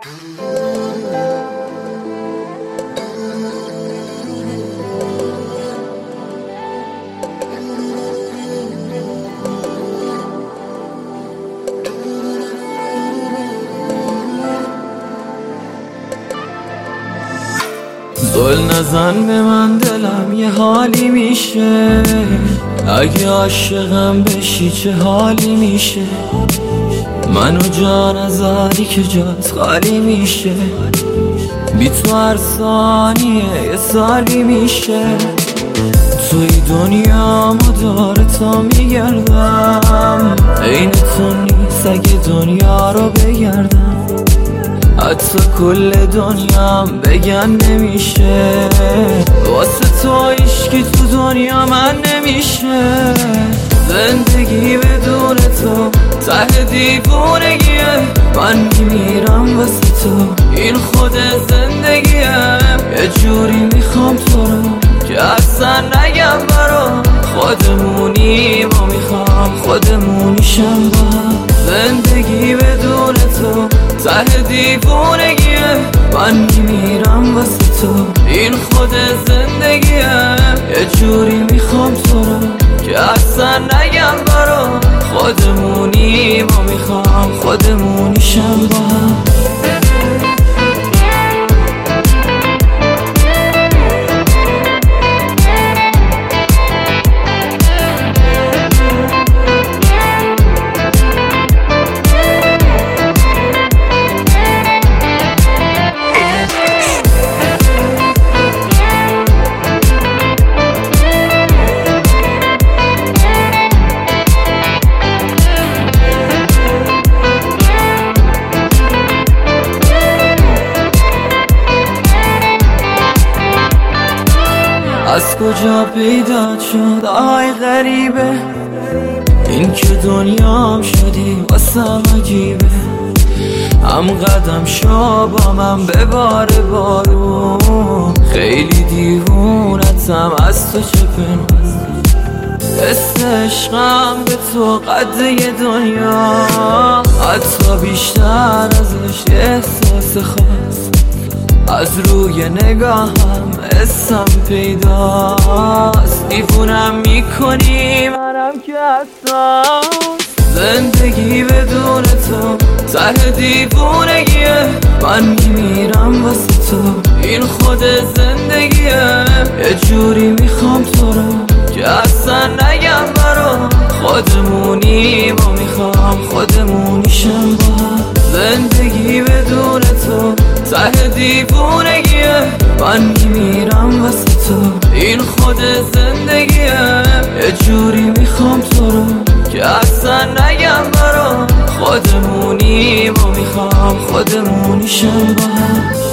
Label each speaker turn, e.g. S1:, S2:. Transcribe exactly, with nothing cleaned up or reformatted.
S1: زل نزن به من، دلم یه حالی میشه. اگه عاشقم بشی چه حالی میشه. منو جا نذاری که جات خالی میشه. بی تو هر ثانیه یه سالی میشه. توی دنیامو داره تا میگردم، عین تو نیست اگه دنیا رو بگردم. حتی کل دنیام بگن نمیشه، واسه تو عشقی تو دنیا من نمیشه. زندگی بدون تو ته دیوونگیه، من میمیرم واسه تو، این خود زندگیه. یه جوری میخوام تو رو که اصلا نگم برام، خودمونی ما میخوام خودمونیشم با هم. زندگی بدون تو ته دیوونگیه، من میمیرم واسه تو، این خود زندگیه. یه جوری میخوام تو رو که اصلا نگم برام، خودمونی ما میخوام خودمونیشم با هم. از کجا پیدا شد آی غریبه، این که دنیام شدی واسم عجیبه. هم قدم شو با من به بار بارون، خیلی دیوونتم از تو چه پنهون. حس عشقم به تو قد دنیا، حتی بیشتر ازش احساس خاص. از روی نگاهم اسم پیداست، دیوونم میکنی منم که حساس. زندگی بدون تو ته دیوونگیه، من میمیرم واسه تو، این خود زندگیه. یه جوری میخوام تو رو که اصلا نگم برام، خودمونی ما میخوام خودمونیشم با هم. زندگی بدون تو ته دیوونگیه، من میمیرم واسه تو، این خود زندگیه. یه جوری میخوام تو رو که اصلا نگم برام، خودمونی ما میخوام خودمونیشم با هم.